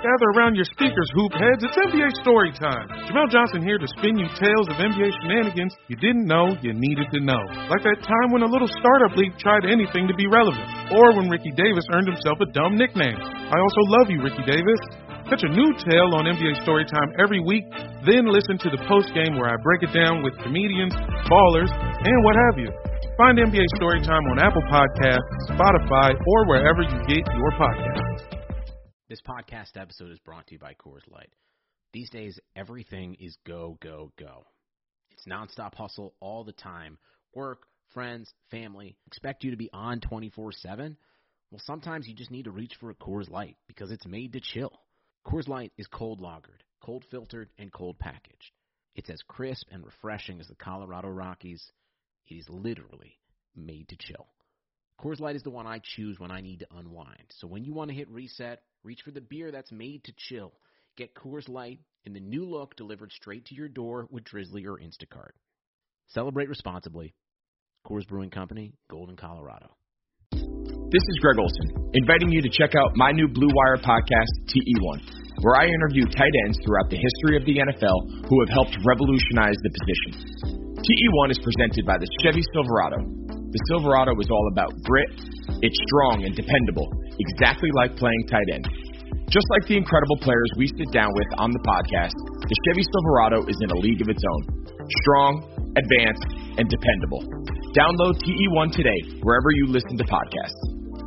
Gather around your speakers, hoop heads. It's NBA story time. Jamel Johnson here to spin you tales of NBA shenanigans you didn't know you needed to know. Like that time when a little startup league tried anything to be relevant. Or when Ricky Davis earned himself a dumb nickname. I also love you, Ricky Davis. Catch a new tale on NBA Storytime every week, then listen to the post-game where I break it down with comedians, ballers, and what have you. Find NBA Storytime on Apple Podcasts, Spotify, or wherever you get your podcasts. This podcast episode is brought to you by Coors Light. These days, everything is go, go, go. It's nonstop hustle all the time. Work, friends, family, expect you to be on 24/7. Well, sometimes you just need to reach for a Coors Light because it's made to chill. Coors Light is cold lagered, cold filtered, and cold packaged. It's as crisp and refreshing as the Colorado Rockies. It is literally made to chill. Coors Light is the one I choose when I need to unwind. So when you want to hit reset, reach for the beer that's made to chill. Get Coors Light in the new look delivered straight to your door with Drizzly or Instacart. Celebrate responsibly. Coors Brewing Company, Golden, Colorado. This is Greg Olson, inviting you to check out my new Blue Wire podcast, TE1, where I interview tight ends throughout the history of the NFL who have helped revolutionize the position. TE1 is presented by the Chevy Silverado. The Silverado is all about grit. It's strong and dependable, exactly like playing tight end. Just like the incredible players we sit down with on the podcast, the Chevy Silverado is in a league of its own. Strong, advanced, and dependable. Download TE1 today, wherever you listen to podcasts.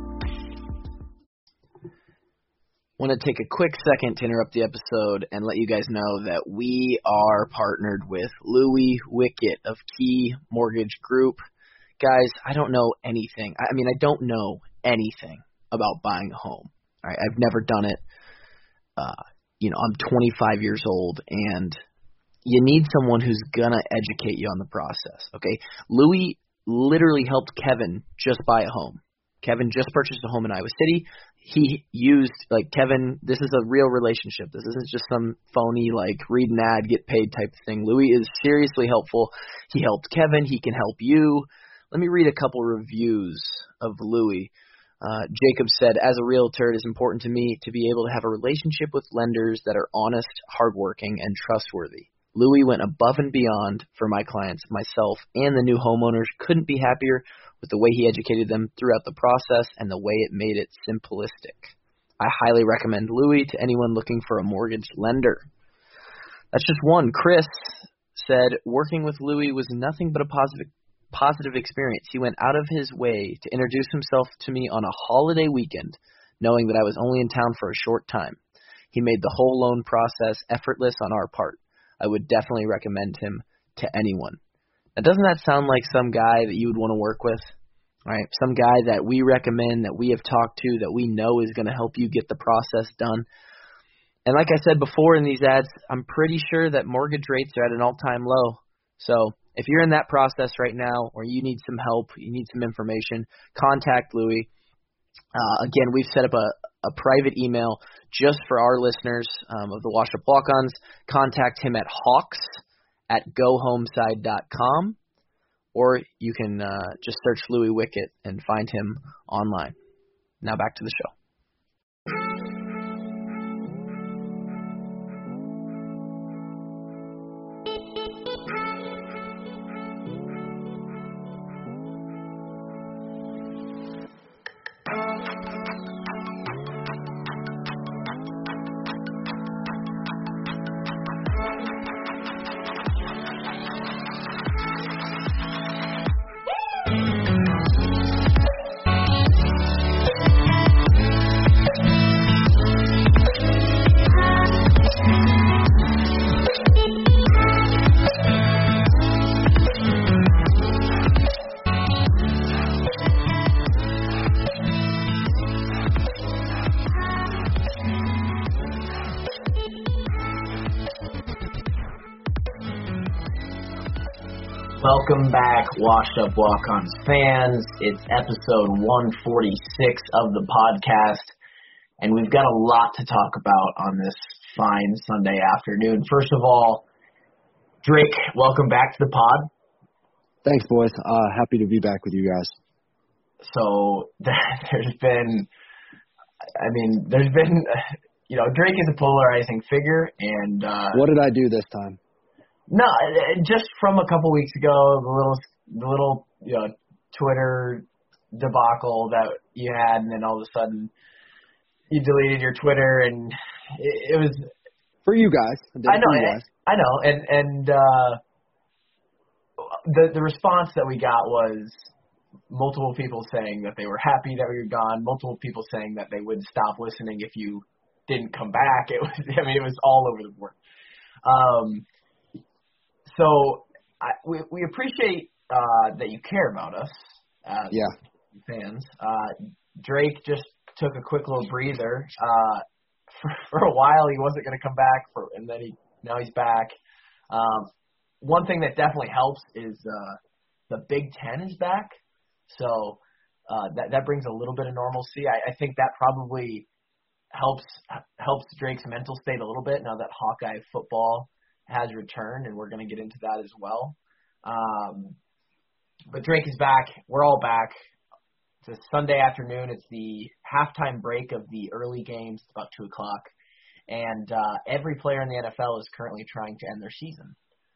I want to take a quick second to interrupt the episode and let you guys know that we are partnered with Louis Wickett of Key Mortgage Group. Guys, I don't know anything. I don't know anything about buying a home. All right? I've never done it. I'm 25 years old, and you need someone who's going to educate you on the process, okay? Louis literally helped Kevin just buy a home. Kevin just purchased a home in Iowa City. He used, Kevin, this is a real relationship. This isn't just some phony, read an ad, get paid type of thing. Louis is seriously helpful. He helped Kevin. He can help you. Let me read a couple reviews of Louis. Jacob said, as a realtor, it is important to me to be able to have a relationship with lenders that are honest, hardworking, and trustworthy. Louis went above and beyond for my clients, myself, and the new homeowners. Couldn't be happier with the way he educated them throughout the process and the way it made it simplistic. I highly recommend Louis to anyone looking for a mortgage lender. That's just one. Chris said, working with Louis was nothing but a positive experience. He went out of his way to introduce himself to me on a holiday weekend, knowing that I was only in town for a short time. He made the whole loan process effortless on our part. I would definitely recommend him to anyone. Now, doesn't that sound like some guy that you would want to work with? All right, some guy that we recommend, that we have talked to, that we know is going to help you get the process done. And like I said before in these ads, I'm pretty sure that mortgage rates are at an all-time low. So if you're in that process right now, or you need some help, you need some information, contact Louis. Again, we've set up a private email just for our listeners of the Washed Up Walk-Ons. Contact him at hawks@gohomeside.com, or you can just search Louis Wickett and find him online. Now back to the show. Welcome back, Washed Up Walk-Ons fans. It's episode 146 of the podcast, and we've got a lot to talk about on this fine Sunday afternoon. First of all, Drake, welcome back to the pod. Thanks, boys. Happy to be back with you guys. So there's been Drake is a polarizing figure, and what did I do this time? No, just from a couple weeks ago, the little Twitter debacle that you had, and then all of a sudden you deleted your Twitter, and it was for you guys. I know, and the response that we got was multiple people saying that they were happy that we were gone, multiple people saying that they would stop listening if you didn't come back. It was all over the board. So we appreciate that you care about us as fans. Drake just took a quick little breather. For a while, he wasn't going to come back, and then now he's back. One thing that definitely helps is the Big Ten is back, so that brings a little bit of normalcy. I think that probably helps Drake's mental state a little bit now that Hawkeye football has returned, and we're going to get into that as well. But Drake is back. We're all back. It's a Sunday afternoon. It's the halftime break of the early games. It's about 2 o'clock. And every player in the NFL is currently trying to end their season.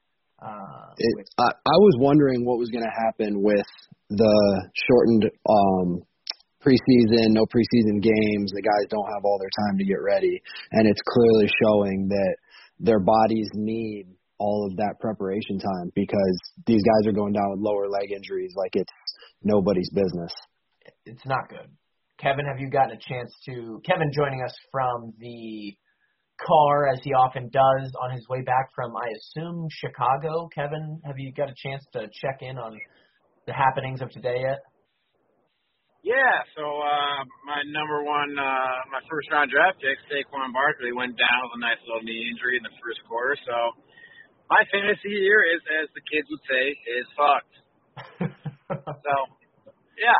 I was wondering what was going to happen with the shortened preseason, no preseason games. The guys don't have all their time to get ready. And it's clearly showing that their bodies need all of that preparation time because these guys are going down with lower leg injuries like it's nobody's business. It's not good. Kevin, have you gotten a chance to – Kevin joining us from the car, as he often does, on his way back from, I assume, Chicago. Kevin, have you got a chance to check in on the happenings of today yet? Yeah, so my number one, my first-round draft pick, Saquon Barkley, went down with a nice little knee injury in the first quarter. So my fantasy year is, as the kids would say, is fucked. So, yeah.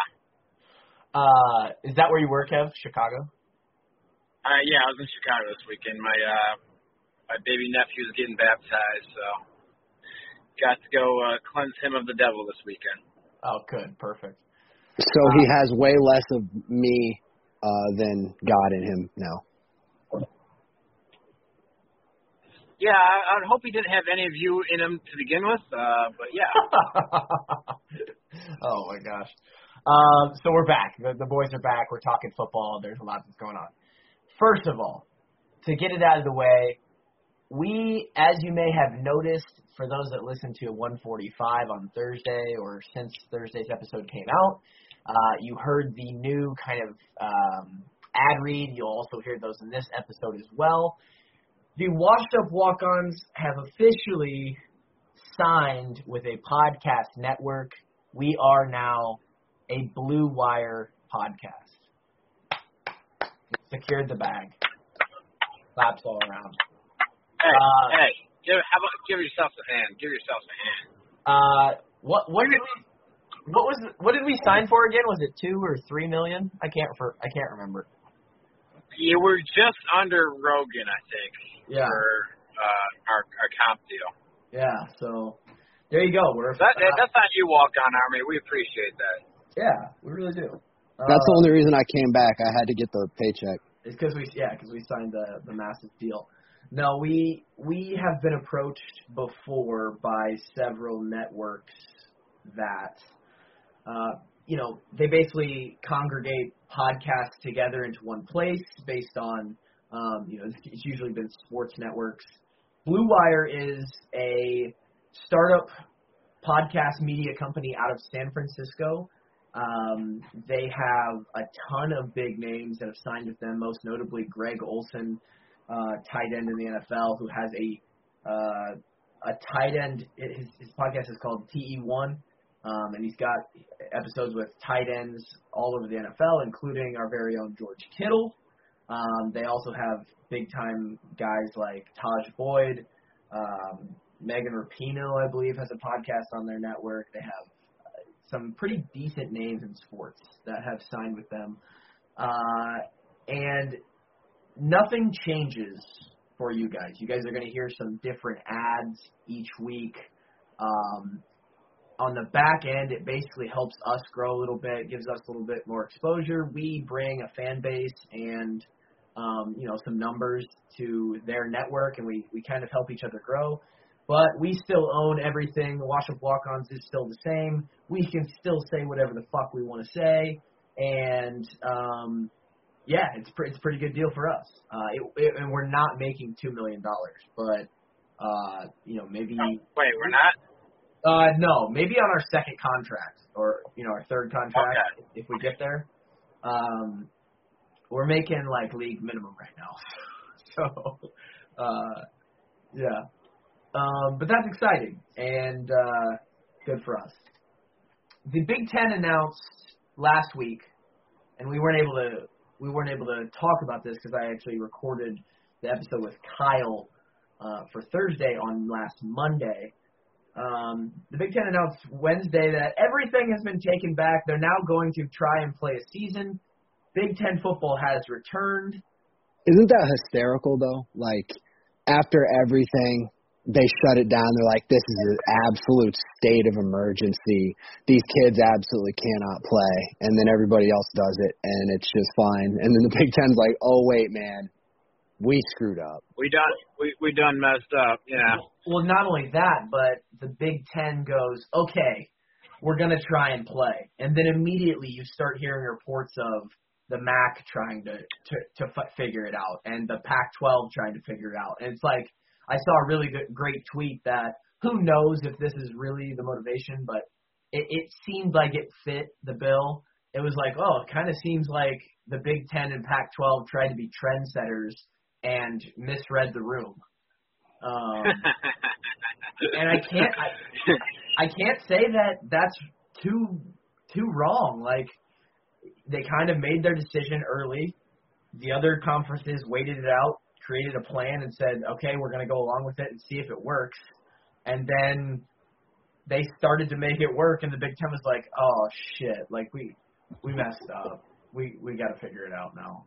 Is that where you were, Kev? Chicago? Yeah, I was in Chicago this weekend. My baby nephew is getting baptized, so got to go cleanse him of the devil this weekend. Oh, good. Perfect. So he has way less of me than God in him now. Yeah, I would hope he didn't have any of you in him to begin with, but yeah. Oh, my gosh. So we're back. The boys are back. We're talking football. There's a lot that's going on. First of all, to get it out of the way, we, as you may have noticed, for those that listened to 145 on Thursday or since Thursday's episode came out, you heard the new kind of ad read. You'll also hear those in this episode as well. The Washed Up Walk-Ons have officially signed with a podcast network. We are now a Blue Wire podcast. Secured the bag. Claps all around. Hey, give yourself a hand. Give yourself a hand. What did we sign for again? Was it $2 or $3 million? I can't remember. You were just under Rogan, I think. Yeah. For our comp deal. Yeah. So there you go. That's not you, Walk On Army. We appreciate that. Yeah, we really do. That's the only reason I came back. I had to get the paycheck. It's because we signed the massive deal. No, we have been approached before by several networks that, they basically congregate podcasts together into one place based on, it's usually been sports networks. Blue Wire is a startup podcast media company out of San Francisco. They have a ton of big names that have signed with them, most notably Greg Olsen, tight end in the NFL, who has a tight end. His podcast is called TE1, and he's got episodes with tight ends all over the NFL, including our very own George Kittle. They also have big-time guys like Taj Boyd. Megan Rapinoe, I believe, has a podcast on their network. They have some pretty decent names in sports that have signed with them. And nothing changes for you guys. You guys are going to hear some different ads each week. On the back end, it basically helps us grow a little bit, gives us a little bit more exposure. We bring a fan base and some numbers to their network, and we kind of help each other grow. But we still own everything. The Wash Up Walk-Ons is still the same. We can still say whatever the fuck we want to say, and it's a pretty good deal for us. And we're not making $2 million, but maybe. Wait, we're not? No, maybe on our second contract or our third contract if we get there. We're making like league minimum right now, so yeah. But that's exciting and good for us. The Big Ten announced last week, and we weren't able to talk about this because I actually recorded the episode with Kyle for Thursday on last Monday. The Big Ten announced Wednesday that everything has been taken back. They're now going to try and play a season. Big Ten football has returned. Isn't that hysterical, though? Like, after everything, they shut it down. They're like, this is an absolute state of emergency. These kids absolutely cannot play. And then everybody else does it, and it's just fine. And then the Big Ten's like, oh, wait, man, we screwed up. We done messed up, yeah. Well, not only that, but the Big Ten goes, okay, we're going to try and play. And then immediately you start hearing reports of the MAC trying to figure it out and the Pac-12 trying to figure it out. And it's like, I saw a really great tweet that who knows if this is really the motivation, but it seemed like it fit the bill. It was like, it kind of seems like the Big Ten and Pac-12 tried to be trendsetters and misread the room. And I can't say that that's too wrong. Like, they kind of made their decision early. The other conferences waited it out, created a plan, and said, okay, we're going to go along with it and see if it works. And then they started to make it work, and the Big Ten was like, oh, shit, like, we messed up. We got to figure it out now.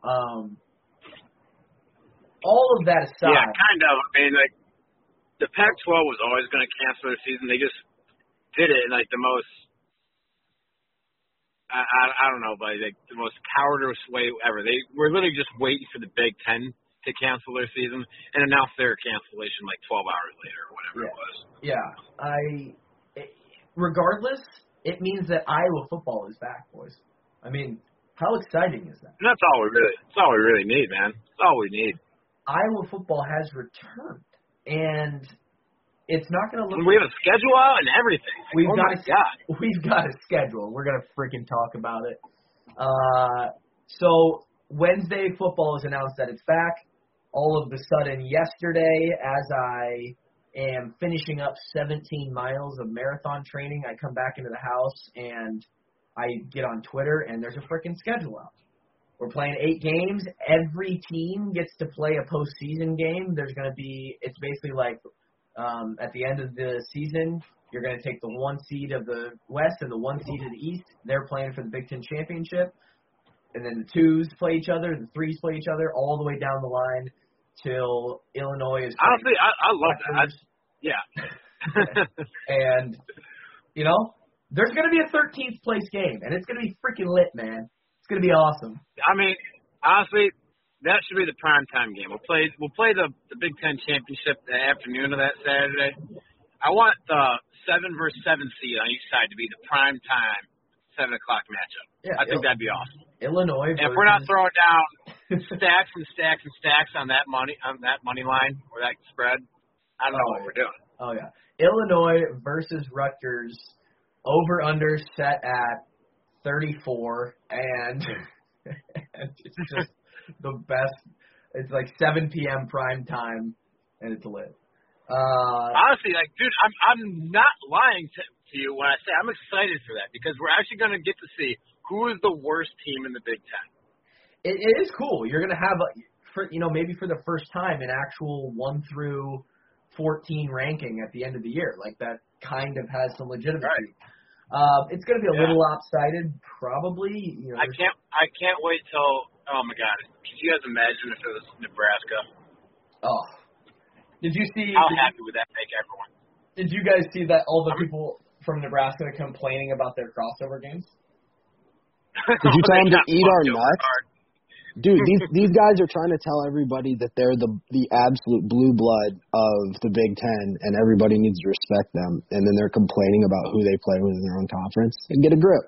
All of that aside. Yeah, kind of. I mean, like, the Pac-12 was always going to cancel their season. They just did it in, like, the most, I don't know, but like the most cowardice way ever. They were literally just waiting for the Big Ten to cancel their season and announce their cancellation like 12 hours later or whatever it was. Yeah. Regardless, it means that Iowa football is back, boys. I mean, how exciting is that? And that's all we really need, man. That's all we need. Iowa football has returned, and it's not going to look. And we have a schedule out and everything. We've got a schedule. We're going to freaking talk about it. So Wednesday football is announced that it's back. All of a sudden yesterday, as I am finishing up 17 miles of marathon training, I come back into the house and I get on Twitter and there's a freaking schedule out. We're playing 8 games. Every team gets to play a postseason game. It's basically like at the end of the season, you're going to take the 1 seed of the West and the 1 seed of the East. They're playing for the Big Ten championship. And then the 2s play each other, the 3s play each other, all the way down the line till Illinois is. Honestly, I love that. Yeah. And, there's going to be a 13th place game, and it's going to be freaking lit, man. It's going to be awesome. I mean, honestly, that should be the primetime game. We'll play the Big Ten championship the afternoon of that Saturday. I want the 7 versus 7 seed on each side to be the primetime 7 o'clock matchup. Yeah, I think that'd be awesome. Illinois. And if we're not throwing down stacks and stacks and stacks on that money line or that spread, I don't know what we're doing. Oh yeah, Illinois versus Rutgers, over under set at 34, and it's just the best. It's like 7 p.m. prime time, and it's lit. Honestly, like, dude, I'm not lying to you when I say I'm excited for that because we're actually going to get to see who is the worst team in the Big Ten. It is cool. You're going to have, maybe for the first time, an actual 1 through 14 ranking at the end of the year. Like, that kind of has some legitimacy. Right. It's going to be a little lopsided, probably. I can't wait till. Oh my God! Could you guys imagine if it was Nebraska? Oh, did you see? How happy would that make everyone? Did you guys see that all the people from Nebraska complaining about their crossover games? Did you tell them to eat our nuts? Dude, these guys are trying to tell everybody that they're the absolute blue blood of the Big Ten, and everybody needs to respect them. And then they're complaining about who they play with in their own conference. And get a grip.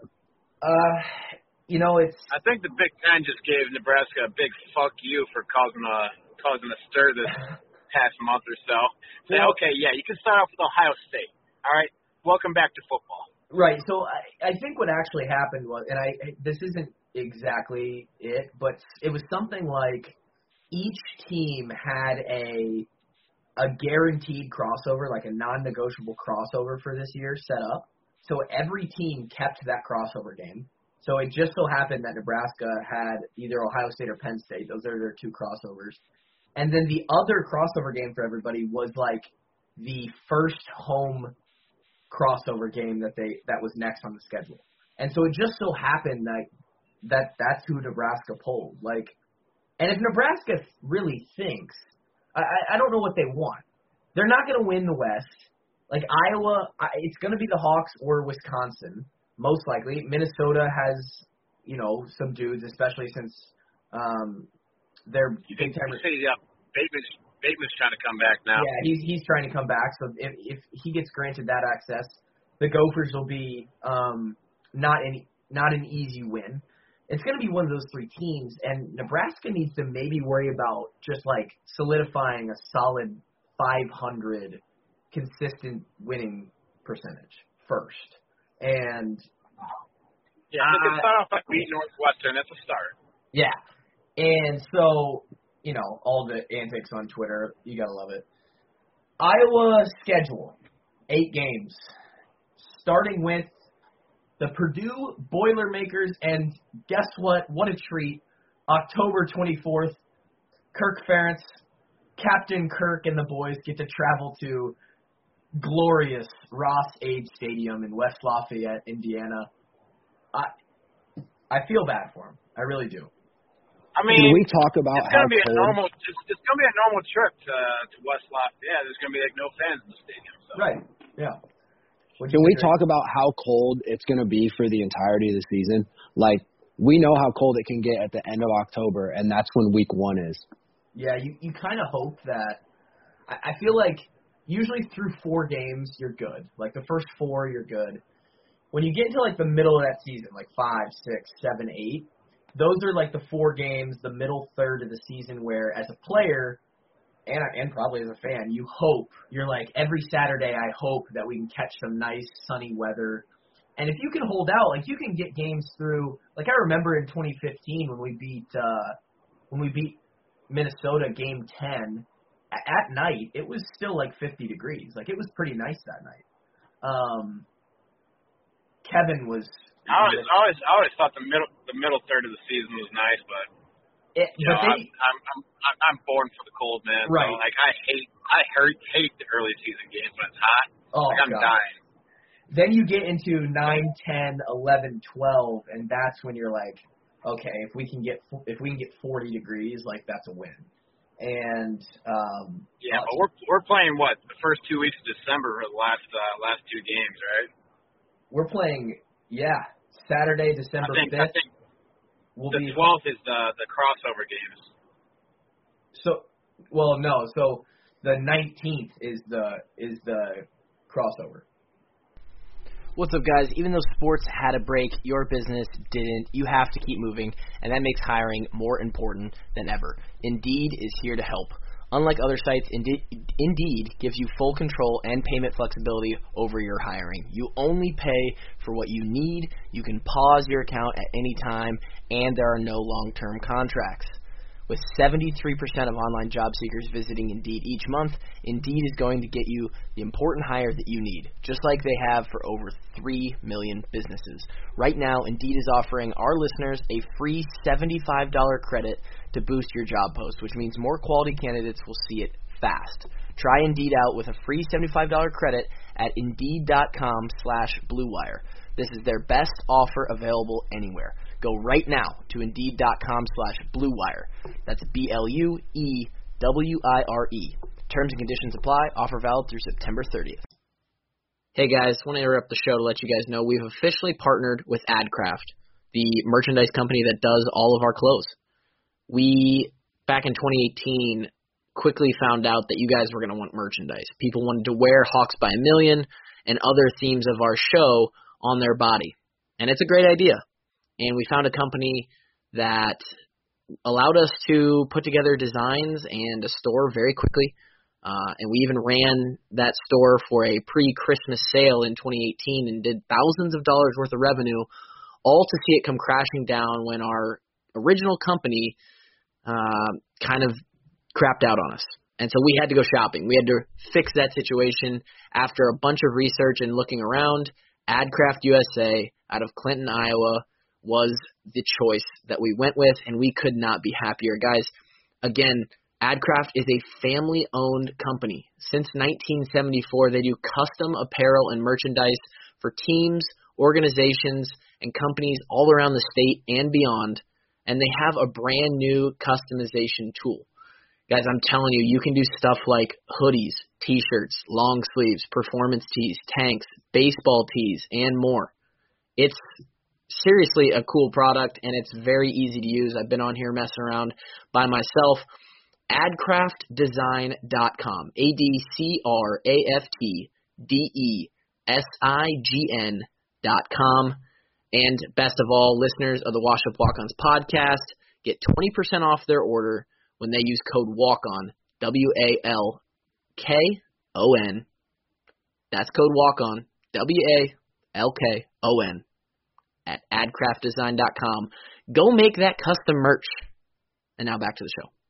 It's. I think the Big Ten just gave Nebraska a big fuck you for causing a stir this past month or so. Say, okay, yeah, you can start off with Ohio State. All right, welcome back to football. Right. So I think what actually happened was, and this isn't exactly it, but it was something like each team had a guaranteed crossover, like a non-negotiable crossover for this year set up. So every team kept that crossover game. So it just so happened that Nebraska had either Ohio State or Penn State. Those are their two crossovers. And then the other crossover game for everybody was like the first home crossover game that was next on the schedule. And so it just so happened that's who Nebraska pulled. Like, and if Nebraska really thinks, I don't know what they want. They're not going to win the West. Like Iowa, it's going to be the Hawks or Wisconsin, most likely. Minnesota has, some dudes, especially since they're big time. Bateman's trying to come back now. Yeah, he's trying to come back. So if he gets granted that access, the Gophers will be not an easy win. It's going to be one of those three teams, and Nebraska needs to maybe worry about just like solidifying a solid 500 consistent winning percentage first. And yeah, you can start off by beating Northwestern. That's a start. Yeah, and so all the antics on Twitter, you gotta love it. Iowa schedule 8 games, starting with the Purdue Boilermakers, and guess what? What a treat! October 24th, Kirk Ferentz, Captain Kirk, and the boys get to travel to glorious Ross-Ade Stadium in West Lafayette, Indiana. I feel bad for him. I really do. I mean, can we talk about it's going to be a normal. It's going to be a normal trip to West Lafayette. There's going to be like no fans in the stadium. So. Right. Yeah. Can we talk about how cold it's going to be for the entirety of the season? Like, we know how cold it can get at the end of October, and that's when week 1 is. Yeah, you kind of hope that. I feel like usually through 4 games, you're good. Like, the first 4, you're good. When you get into, like, the middle of that season, like 5, 6, 7, 8, those are, like, the 4 games, the middle third of the season where, as a player, and probably as a fan, you hope. You're like, every Saturday I hope that we can catch some nice sunny weather. And if you can hold out, like, you can get games through. Like, I remember in 2015 when we beat Minnesota game 10, at night, it was still like 50 degrees. Like, it was pretty nice that night. Kevin was. I always thought the middle third of the season was nice, but I'm born for the cold, man. Right. So, like, I hate the early season games when it's hot. Oh, like, I'm dying. Then you get into 9, 10, 11, 12, and that's when you're like, okay, if we can get 40 degrees, like, that's a win. And but we're playing the first 2 weeks of December for the last 2 games, right? We're playing Saturday, December 5th. I think the 12th is the crossover games. So the 19th is the crossover. What's up, guys? Even though sports had a break, your business didn't. You have to keep moving, and that makes hiring more important than ever. Indeed is here to help. Unlike other sites, Indeed gives you full control and payment flexibility over your hiring. You only pay for what you need, you can pause your account at any time, and there are no long-term contracts. With 73% of online job seekers visiting Indeed each month, Indeed is going to get you the important hire that you need, just like they have for over 3 million businesses. Right now, Indeed is offering our listeners a free $75 credit to boost your job post, which means more quality candidates will see it fast. Try Indeed out with a free $75 credit at Indeed.com/BlueWire. This is their best offer available anywhere. Go right now to Indeed.com/BlueWire. That's BLUEWIRE. Terms and conditions apply. Offer valid through September 30th. Hey guys, want to interrupt the show to let you guys know we've officially partnered with AdCraft, the merchandise company that does all of our clothes. we, back in 2018, quickly found out that you guys were going to want merchandise. People wanted to wear Hawks by a Million and other themes of our show on their body. And it's a great idea. And we found a company that allowed us to put together designs and a store very quickly. And we even ran that store for a pre-Christmas sale in 2018 and did thousands of dollars worth of revenue, all to see it come crashing down when our original company kind of crapped out on us. And so we had to go shopping. We had to fix that situation. After a bunch of research and looking around, AdCraft USA out of Clinton, Iowa was the choice that we went with, and we could not be happier. Guys, again, AdCraft is a family-owned company. Since 1974, they do custom apparel and merchandise for teams, organizations, and companies all around the state and beyond, and they have a brand-new customization tool. Guys, I'm telling you, you can do stuff like hoodies, T-shirts, long sleeves, performance tees, tanks, baseball tees, and more. It's seriously a cool product, and it's very easy to use. I've been on here messing around by myself. AdCraftDesign.com, AdCraftDesign.com. And best of all, listeners of the Wash Up Walk-Ons podcast get 20% off their order when they use code WALK-ON, WALKON. That's code WALK-ON, WALKON, at AdCraftDesign.com. Go make that custom merch. And now back to the show.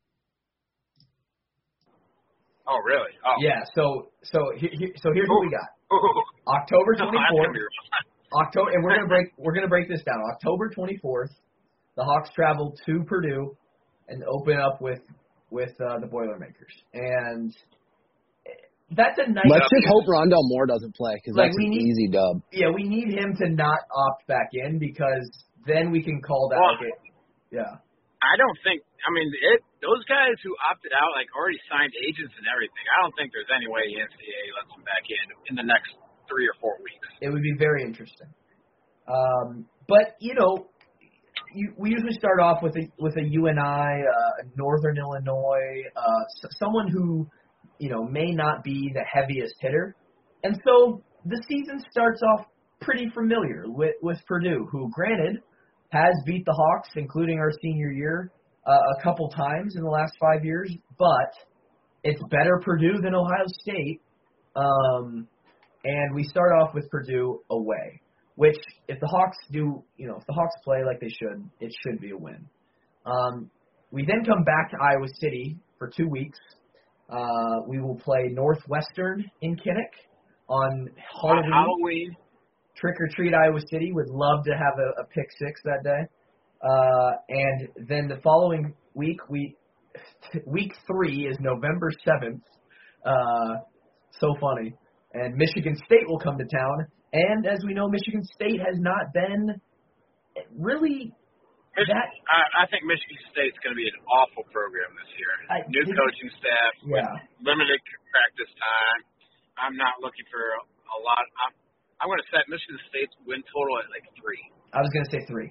Oh, really? Oh. Yeah. So here's what we got. October 24th. October, and we're gonna break this down. October 24th, the Hawks travel to Purdue and open up with the Boilermakers, and that's a nice. Let's just hope Rondell Moore doesn't play because that's an easy dub. Yeah, we need him to not opt back in because then we can call that. Well, yeah. I don't think. I mean, those guys who opted out already signed agents and everything. I don't think there's any way the NCAA lets them back in the next 3 or 4 weeks. It would be very interesting. But we usually start off with a UNI, Northern Illinois, someone who may not be the heaviest hitter, and so the season starts off pretty familiar with Purdue, who granted has beat the Hawks, including our senior year, a couple times in the last 5 years, but it's better Purdue than Ohio State. And we start off with Purdue away, which if the Hawks play like they should, it should be a win. We then come back to Iowa City for 2 weeks. We will play Northwestern in Kinnick on Halloween. Trick or treat Iowa City. Would love to have a pick six that day. And then the following week, week 3 is November 7th. So funny. And Michigan State will come to town. And as we know, Michigan State has not been really that. I think Michigan State's going to be an awful program this year. New coaching staff, with limited practice time. I'm not looking for a lot. I'm going to set Michigan State's win total at like 3. I was going to say 3.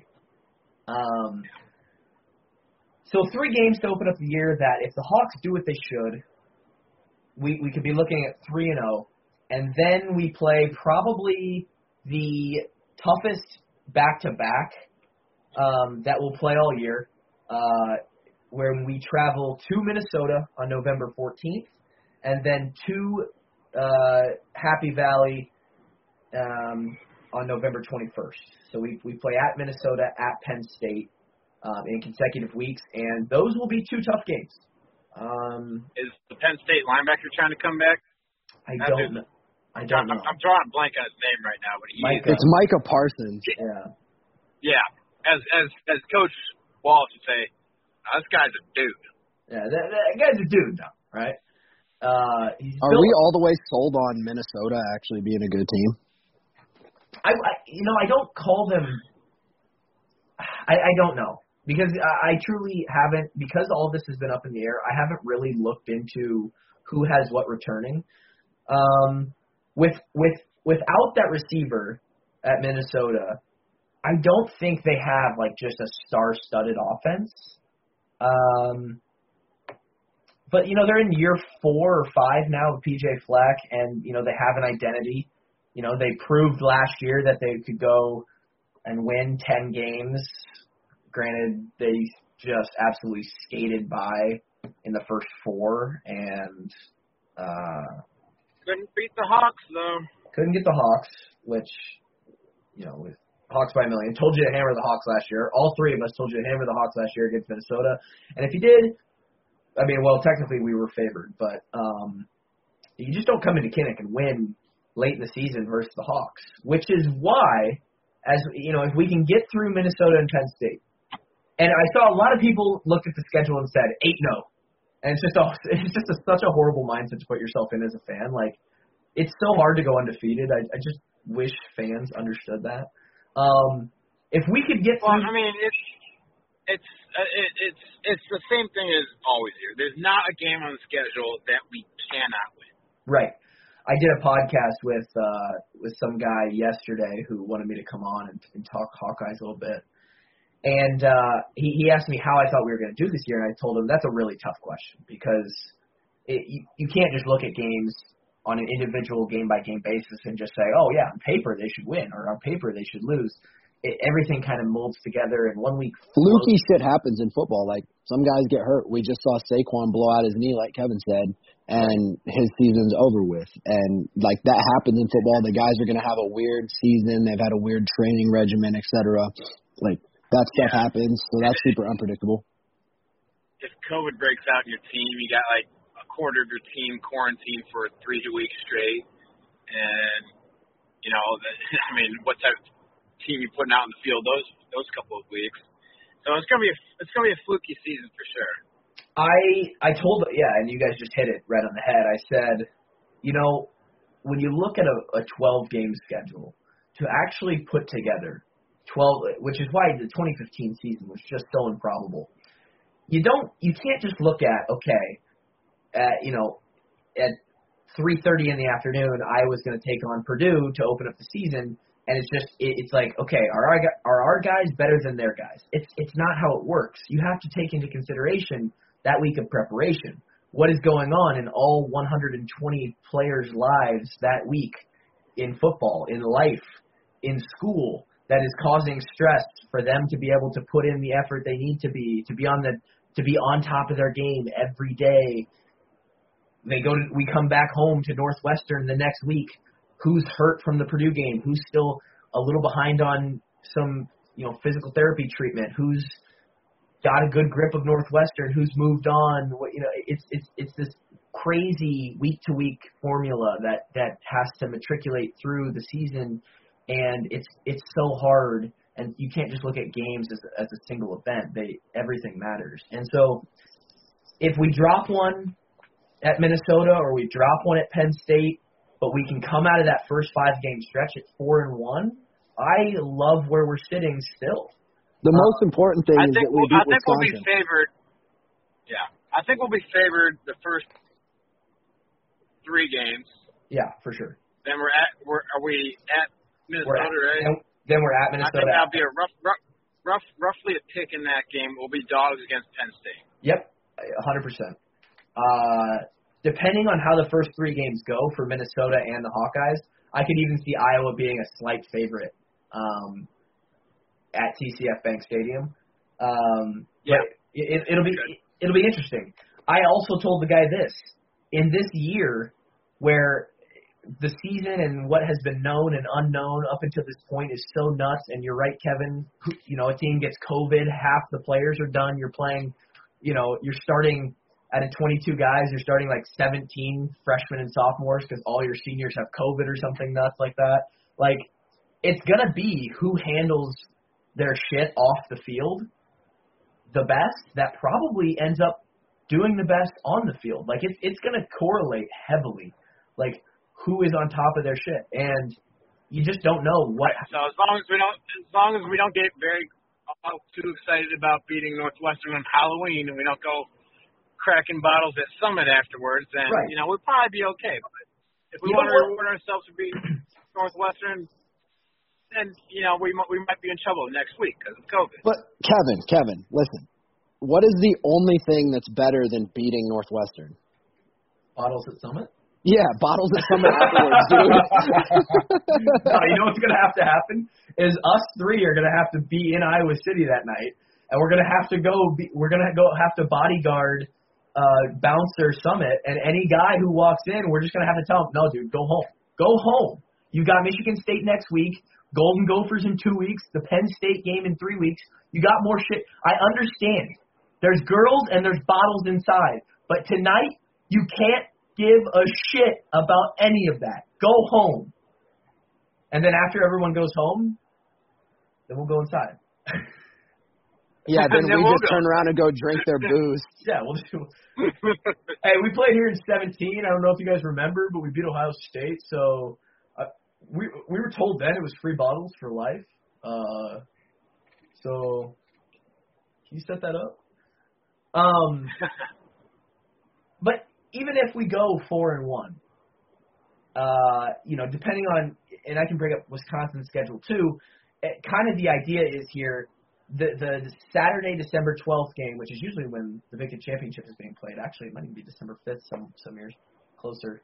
So 3 games to open up the year that if the Hawks do what they should, we could be looking at 3-0. And then we play probably the toughest back-to-back that we'll play all year, where we travel to Minnesota on November 14th, and then to Happy Valley on November 21st. So we play at Minnesota, at Penn State in consecutive weeks, and those will be 2 tough games. Is the Penn State linebacker trying to come back? I don't know. I'm drawing a blank on his name right now, but it's Micah Parsons. Yeah. As Coach Walsh would say, this guy's a dude. Yeah, that guy's a dude, though, right? Are we all the way sold on Minnesota actually being a good team? I don't call them. I don't know because I truly haven't, because all this has been up in the air. I haven't really looked into who has what returning. Without that receiver at Minnesota, I don't think they have like just a star-studded offense. But, they're in year 4 or 5 now with PJ Fleck, and, they have an identity. They proved last year that they could go and win 10 games. Granted, they just absolutely skated by in the first 4, and couldn't beat the Hawks, though. Couldn't get the Hawks, which, with Hawks by a million. Told you to hammer the Hawks last year. All 3 of us told you to hammer the Hawks last year against Minnesota. And if you did, technically we were favored, but you just don't come into Kinnick and win late in the season versus the Hawks, which is why, if we can get through Minnesota and Penn State. And I saw a lot of people looked at the schedule and said 8-0. And it's just such a horrible mindset to put yourself in as a fan. Like, it's so hard to go undefeated. I just wish fans understood that. If we could get through, it's the same thing as always here. There's not a game on the schedule that we cannot win. Right. I did a podcast with some guy yesterday who wanted me to come on and talk Hawkeyes a little bit. And he asked me how I thought we were going to do this year, and I told him that's a really tough question because you can't just look at games on an individual game-by-game basis and just say, oh, yeah, on paper they should win or on paper they should lose. Everything kind of molds together in 1 week. Fluky shit happens in football. Like, some guys get hurt. We just saw Saquon blow out his knee, like Kevin said, and his season's over with. And, like, that happens in football. The guys are going to have a weird season. They've had a weird training regimen, et cetera. Like, that stuff happens, so that's super unpredictable. If COVID breaks out in your team, you got, like, a quarter of your team quarantined for 3 weeks straight. And, what type of team you putting out in the field those couple of weeks. So it's gonna be a fluky season for sure. I told and you guys just hit it right on the head. I said, when you look at a 12-game schedule, to actually put together 12, which is why the 2015 season was just so improbable. You can't just look at at 3:30 in the afternoon, Iowa's going to take on Purdue to open up the season. And it's like, okay, are our guys better than their guys? It's not how it works. You have to take into consideration that week of preparation. What is going on in all 120 players' lives that week in football, in life, in school, that is causing stress for them to be able to put in the effort they need to be on top of their game every day. We come back home to Northwestern the next week. Who's hurt from the Purdue game? Who's still a little behind on some, physical therapy treatment? Who's got a good grip of Northwestern? Who's moved on? It's this crazy week-to-week formula that has to matriculate through the season, and it's so hard. And you can't just look at games as a single event. Everything matters. And so, if we drop one at Minnesota or we drop one at Penn State, but we can come out of that first 5-game stretch at 4-1. I love where we're sitting still. The most important thing is that we beat Wisconsin. We'll be favored. Yeah, I think we'll be favored the first 3 games. Yeah, for sure. Then are we at Minnesota, right? Then we're at Minnesota. I think that'll be a roughly a pick in that game. We'll be dogs against Penn State. Yep, 100%. Depending on how the first 3 games go for Minnesota and the Hawkeyes, I could even see Iowa being a slight favorite at TCF Bank Stadium. It'll be interesting. I also told the guy this. In this year where the season and what has been known and unknown up until this point is so nuts, and you're right, Kevin, a team gets COVID, half the players are done, you're playing, you're starting – out of 22 guys, you're starting like 17 freshmen and sophomores because all your seniors have COVID or something nuts like that. Like, it's going to be who handles their shit off the field the best that probably ends up doing the best on the field. Like, it's going to correlate heavily, like, who is on top of their shit. And you just don't know what. So as long as we don't get very too excited about beating Northwestern on Halloween and we don't go cracking bottles at Summit afterwards, then we'll probably be okay. But if we want to reward ourselves for beating Northwestern, then we might be in trouble next week because of COVID. But Kevin, listen, what is the only thing that's better than beating Northwestern? Bottles at Summit? Yeah, bottles at Summit afterwards, dude. No, you know what's going to have to happen is us three are going to have to be in Iowa City that night, and we're going to have to have to bodyguard Bouncer Summit, and any guy who walks in, we're just going to have to tell him, no, dude, go home. Go home. You got Michigan State next week, Golden Gophers in 2 weeks, the Penn State game in 3 weeks. You got more shit. I understand. There's girls and there's bottles inside, but tonight you can't give a shit about any of that. Go home. And then after everyone goes home, then we'll go inside. Yeah, then we just turn around and go drink their booze. Yeah, we'll do. Hey, we played here in 17. I don't know if you guys remember, but we beat Ohio State. So we were told then it was free bottles for life. So can you set that up? But even if we go 4-1, depending on, and I can bring up Wisconsin's schedule too, kind of the idea is here, the Saturday, December 12th game, which is usually when the Big Ten Championship is being played. Actually, it might even be December 5th, some years closer.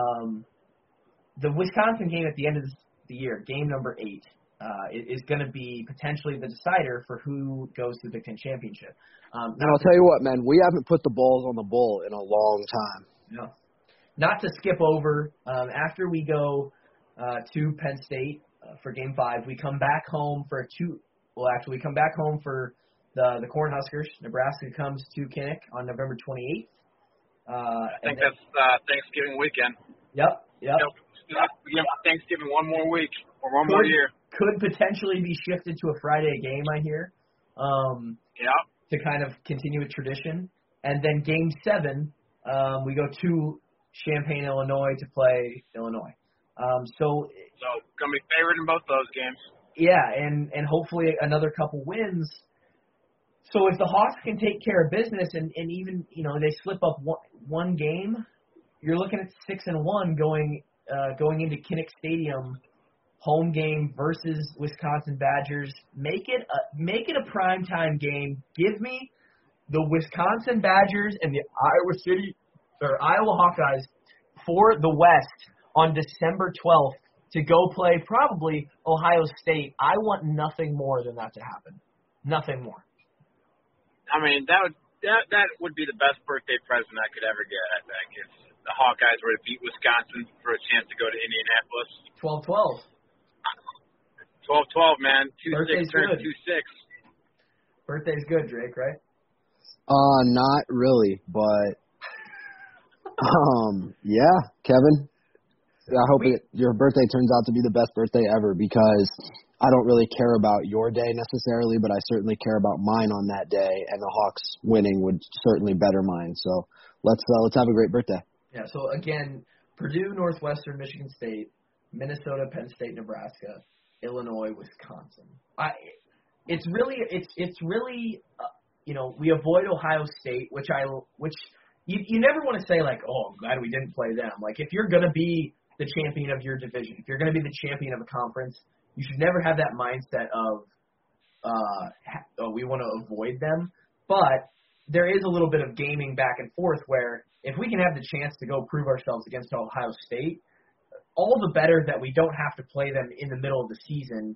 The Wisconsin game at the end of the year, game number 8, is going to be potentially the decider for who goes to the Big Ten Championship. And I'll tell you what, man, we haven't put the balls on the bull in a long time. No. Not to skip over, after we go to Penn State for Game 5, we come back home for we come back home for the Cornhuskers. Nebraska comes to Kinnick on November 28th. I think that's Thanksgiving weekend. Yep. We give Thanksgiving one more week or one more year. Could potentially be shifted to a Friday game, I hear. To kind of continue a tradition. And then Game 7, we go to Champaign, Illinois to play Illinois. So going to be favored in both those games. Yeah, and hopefully another couple wins. So if the Hawks can take care of business and even, they slip up one game, you're looking at 6-1 going into Kinnick Stadium, home game versus Wisconsin Badgers. Make it a primetime game. Give me the Wisconsin Badgers and the Iowa Hawkeyes for the West on December 12th to go play probably Ohio State. I want nothing more than that to happen. Nothing more. I mean, that would be the best birthday present I could ever get, I think, if the Hawkeyes were to beat Wisconsin for a chance to go to Indianapolis. 12-12. 12-12, man. 2-6 Birthday's turns good. 2-6. Birthday's good, Drake, right? Not really, but yeah, Kevin. I hope your birthday turns out to be the best birthday ever, because I don't really care about your day necessarily, but I certainly care about mine on that day, and the Hawks winning would certainly better mine. So let's have a great birthday. Yeah. So again, Purdue, Northwestern, Michigan State, Minnesota, Penn State, Nebraska, Illinois, Wisconsin. It's really we avoid Ohio State, which you never want to say like, oh, I'm glad we didn't play them. Like, if you're gonna be the champion of your division, if you're going to be the champion of a conference, you should never have that mindset of, we want to avoid them. But there is a little bit of gaming back and forth where if we can have the chance to go prove ourselves against Ohio State, all the better that we don't have to play them in the middle of the season.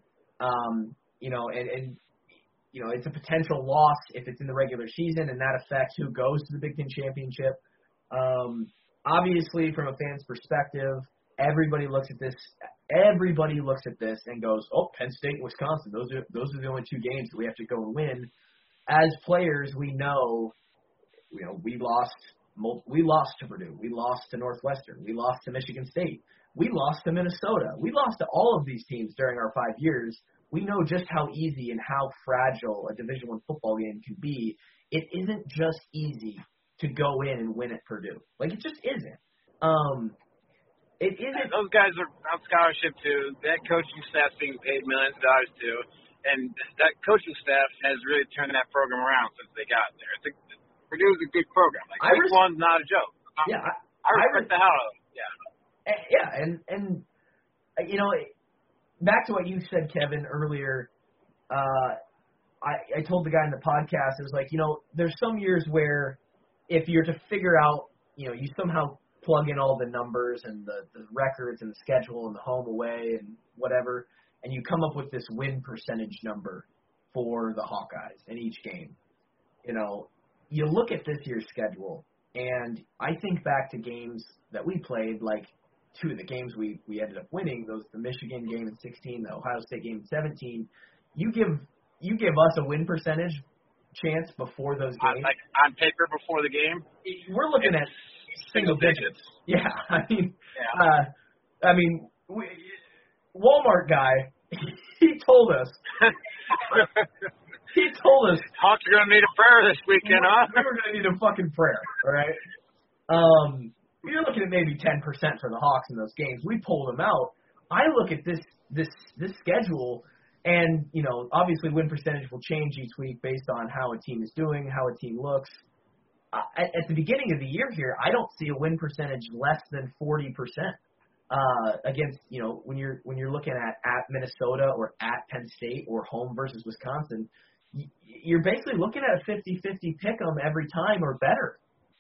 It's a potential loss if it's in the regular season, and that affects who goes to the Big Ten Championship. Obviously, from a fan's perspective, everybody looks at this and goes, oh, Penn State and Wisconsin, those are the only two games that we have to go and win. As players, we know we lost to Purdue, we lost to Northwestern, we lost to Michigan State, we lost to Minnesota, we lost to all of these teams during our 5 years. We know just how easy and how fragile a Division I football game can be. It isn't just easy to go in and win at Purdue. Like, it just isn't. It isn't. Those guys are on scholarship too. That coaching staff's being paid millions of dollars too, and that coaching staff has really turned that program around since they got there. Purdue's a good program. Like, this one's not a joke. Yeah, I respect the hell out of it. Yeah, and back to what you said, Kevin, earlier. I told the guy in the podcast, it was like, there's some years where if you're to figure out, you somehow plug in all the numbers and the records and the schedule and the home away and whatever, and you come up with this win percentage number for the Hawkeyes in each game. You look at this year's schedule, and I think back to games that we played, like two of the games we ended up winning, the Michigan game in 16, the Ohio State game in 17. You give us a win percentage chance before those games. Like on paper before the game? We're looking at single digits. Yeah, Walmart guy, he told us. Hawks are going to need a prayer this weekend, huh? We were going to need a fucking prayer, all right? You're looking at maybe 10% for the Hawks in those games. We pulled them out. I look at this schedule, and, obviously win percentage will change each week based on how a team is doing, how a team looks. At the beginning of the year here, I don't see a win percentage less than 40%. Against, when you're looking at Minnesota or at Penn State or home versus Wisconsin, you're basically looking at a 50-50 pick 'em every time or better.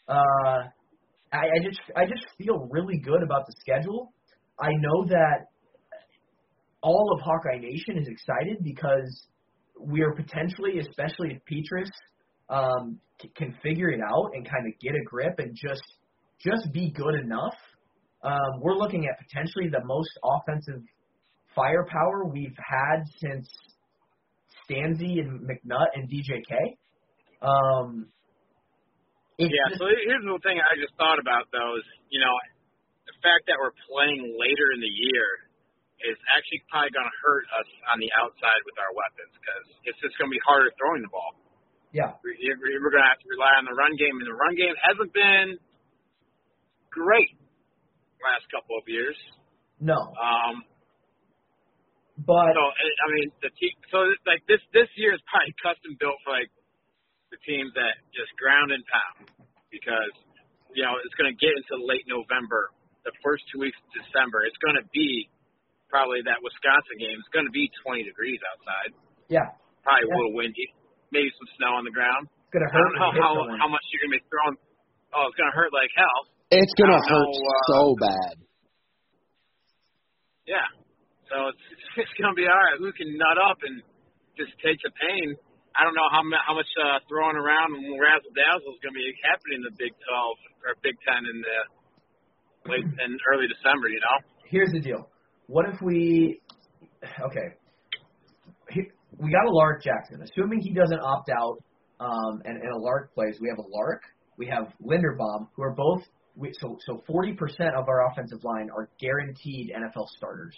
I just feel really good about the schedule. I know that all of Hawkeye Nation is excited because we are potentially, especially if Petrus can figure it out and kind of get a grip and just be good enough. We're looking at potentially the most offensive firepower we've had since Stanzi and McNutt and DJK. So here's the thing I just thought about, though, is, the fact that we're playing later in the year is actually probably going to hurt us on the outside with our weapons because it's just going to be harder throwing the ball. Yeah. We're going to have to rely on the run game, and the run game hasn't been great last couple of years. No. But this year is probably custom built for the teams that just ground and pound because it's going to get into late November, the first 2 weeks of December. It's going to be probably that Wisconsin game. It's going to be 20 degrees outside. Yeah. Probably a little windy, maybe some snow on the ground. It's going to hurt. I don't know how much you're going to be throwing. Oh, it's going to hurt like hell. It's going to hurt so bad. Yeah. So it's going to be all right. We can nut up and just take the pain. I don't know how much throwing around and razzle dazzle is going to be happening in the Big 12 or Big 10 in the late and early December. Here's the deal. What if we got a Lark Jackson. Assuming he doesn't opt out and a Lark plays, we have a Lark. We have Linderbaum, who are both so 40% of our offensive line are guaranteed NFL starters,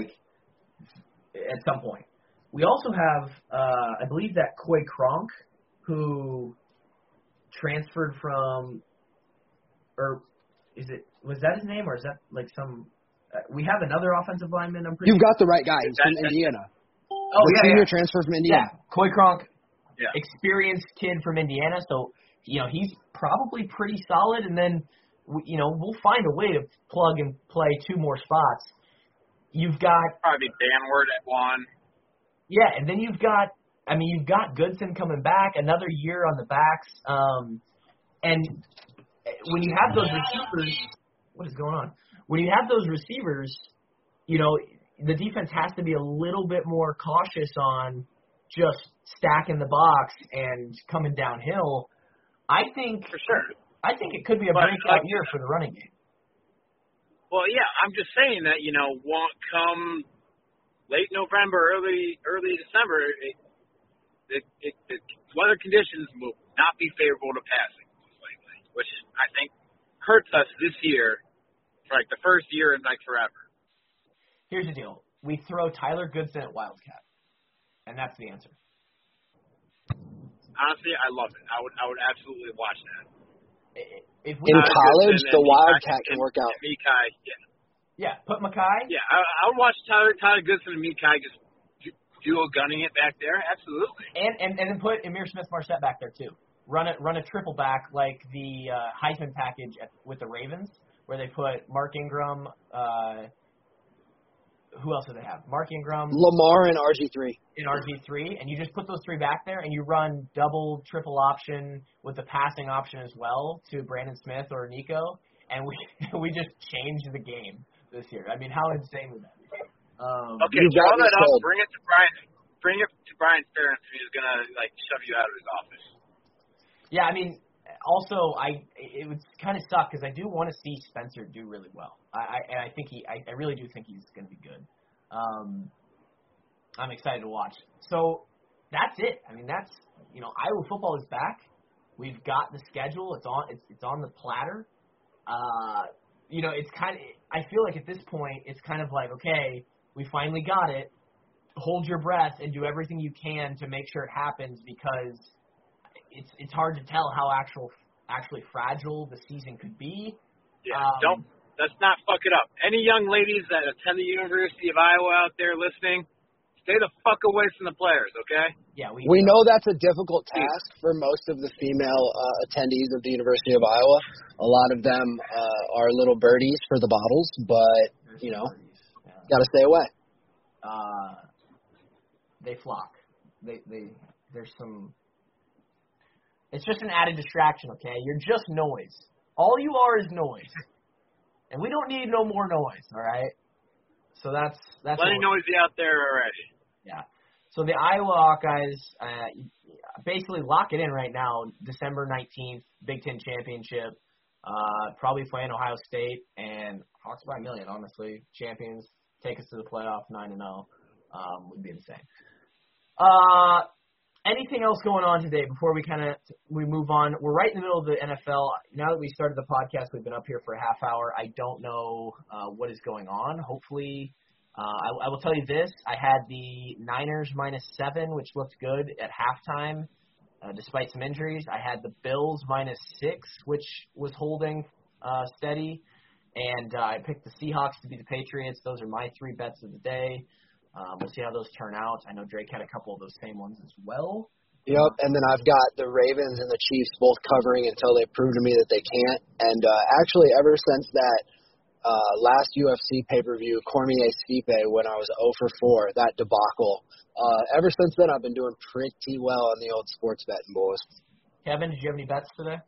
at some point. We also have, I believe that Coy Cronk, who transferred from, or was that his name, or is that some? We have another offensive lineman. I'm pretty. You've got the right guy. He's from Indiana. Oh, senior transfer from Indiana. Yeah, Coy Cronk, experienced kid from Indiana. So he's probably pretty solid. And then we'll find a way to plug and play two more spots. You've got probably Banward at one. Yeah, and then you've got Goodson coming back, another year on the backs. And when you have those receivers, what is going on? When you have those receivers, the defense has to be a little bit more cautious on just stacking the box and coming downhill. I think for sure. I think it could be a breakout year for the running game. Well, yeah, I'm just saying that won't come late November, early December. The weather conditions will not be favorable to passing, which I think hurts us this year for the first year in forever. Here's the deal: we throw Tyler Goodson at Wildcat, and that's the answer. Honestly, I love it. I would absolutely watch that. In college, the Wildcat can work out. Mekhi, yeah, put Mekhi. Yeah, I would watch Tyler Goodson and Mekhi just dual gunning it back there. Absolutely. And then put Ihmir Smith-Marsette back there too. Run a triple back like the Heisman package with the Ravens, where they put Mark Ingram, who else do they have? Mark Ingram, Lamar, and RG3. In RG3, and you just put those three back there, and you run double, triple option with the passing option as well to Brandon Smith or Nico, and we just changed the game this year. I mean, how insane would that be? Okay, draw that up. Bring it to Brian. Bring it to Brian Ferentz. He's gonna shove you out of his office. Yeah, I mean, also it would kind of suck because I do want to see Spencer do really well. I think I really do think he's gonna be good. I'm excited to watch. So that's it. I mean, that's Iowa football is back. We've got the schedule. It's on the platter. It's kind of. I feel like at this point, it's kind of like, okay, we finally got it. Hold your breath and do everything you can to make sure it happens because it's hard to tell how actually fragile the season could be. Yeah, let's not fuck it up. Any young ladies that attend the University of Iowa out there listening, stay the fuck away from the players, okay? Yeah, we know that's a difficult task for most of the female attendees of the University of Iowa. A lot of them are little birdies for the bottles, but got to stay away. They flock. There's some. It's just an added distraction, okay? You're just noise. All you are is noise, and we don't need no more noise, all right? So that's plenty noisy out there already. Yeah. So the Iowa Hawkeyes basically lock it in right now. December 19th, Big Ten Championship. Probably playing Ohio State and Hawks by a million. Honestly, champions take us to the playoff 9-0 would be insane. Anything else going on today before we move on? We're right in the middle of the NFL. Now that we started the podcast, we've been up here for a half hour. I don't know what is going on. Hopefully, I will tell you this. I had the Niners -7, which looked good at halftime, despite some injuries. I had the Bills -6, which was holding steady. And I picked the Seahawks to beat the Patriots. Those are my three bets of the day. We'll see how those turn out. I know Drake had a couple of those same ones as well. Yep, and then I've got the Ravens and the Chiefs both covering until they prove to me that they can't. And actually, ever since that last UFC pay-per-view, Cormier-Stipe, when I was 0 for 4, that debacle, ever since then I've been doing pretty well on the old sports betting, boys. Kevin, did you have any bets today?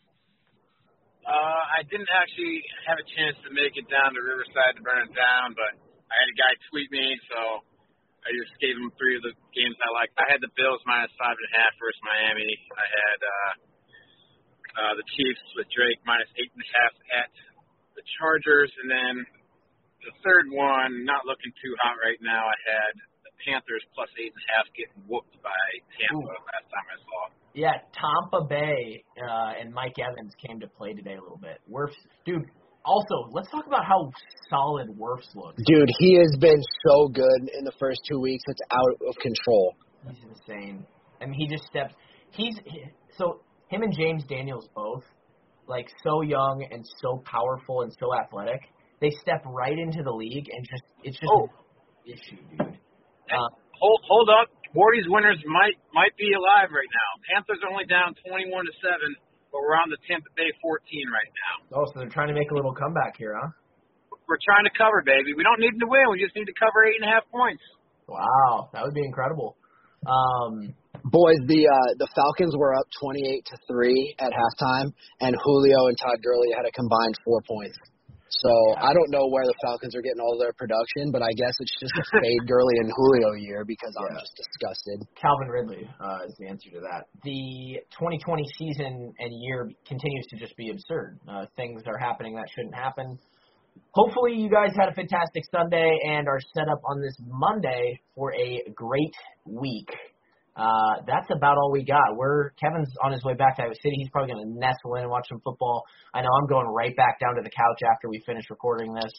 I didn't actually have a chance to make it down to Riverside to burn it down, but I had a guy tweet me, so I just gave him three of the games I liked. I had the Bills -5.5 versus Miami. I had the Chiefs with Drake -8.5 at the Chargers, and then the third one, not looking too hot right now, I had the Panthers +8.5 getting whooped by Tampa last time I saw. Yeah, Tampa Bay and Mike Evans came to play today a little bit. Dude. Also, let's talk about how solid Wirfs looks. Dude, he has been so good in the first 2 weeks. It's out of control. He's insane. I mean, he just stepped. So him and James Daniels both, so young and so powerful and so athletic. They step right into the league and it's just an issue, dude. Hold up. Wardy's winners might be alive right now. Panthers are only down 21-7. But we're on the Tampa Bay 14 right now. Oh, so they're trying to make a little comeback here, huh? We're trying to cover, baby. We don't need to win. We just need to cover 8.5 points. Wow, that would be incredible. Boys, the Falcons were up 28-3 at halftime, and Julio and Todd Gurley had a combined 4 points. So I don't know where the Falcons are getting all their production, but I guess it's just a fade Gurley and Julio year because I'm just disgusted. Calvin Ridley is the answer to that. The 2020 season and year continues to just be absurd. Things are happening that shouldn't happen. Hopefully you guys had a fantastic Sunday and are set up on this Monday for a great week. That's about all we got. Kevin's on his way back to Iowa City. He's probably going to nestle in and watch some football. I know I'm going right back down to the couch after we finish recording this.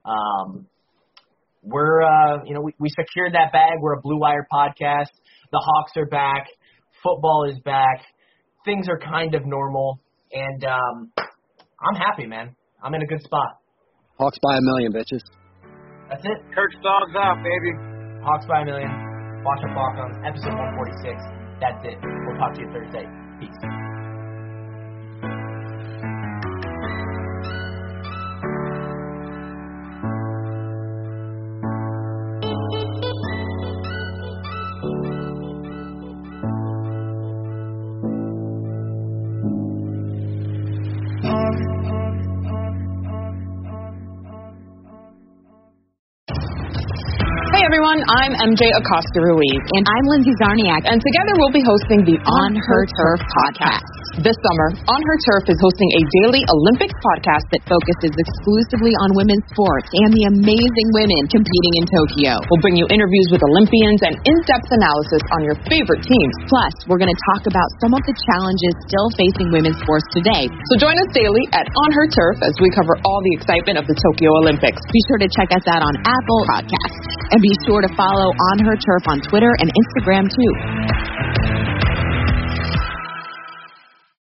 We secured that bag. We're a Blue Wire podcast. The Hawks are back. Football is back. Things are kind of normal. And I'm happy, man. I'm in a good spot. Hawks by a million, bitches. That's it. Kirk's dogs off, baby. Hawks by a million. Watch our Falcons, episode 146. That's it. We'll talk to you Thursday. Peace. everyone, I'm MJ Acosta-Ruiz. And I'm Lindsay Zarniak. And together we'll be hosting the On Her Turf podcast. This summer, On Her Turf is hosting a daily Olympics podcast that focuses exclusively on women's sports and the amazing women competing in Tokyo. We'll bring you interviews with Olympians and in-depth analysis on your favorite teams. Plus, we're going to talk about some of the challenges still facing women's sports today. So join us daily at On Her Turf as we cover all the excitement of the Tokyo Olympics. Be sure to check us out on Apple Podcasts. And be sure to follow On Her Turf on Twitter and Instagram, too.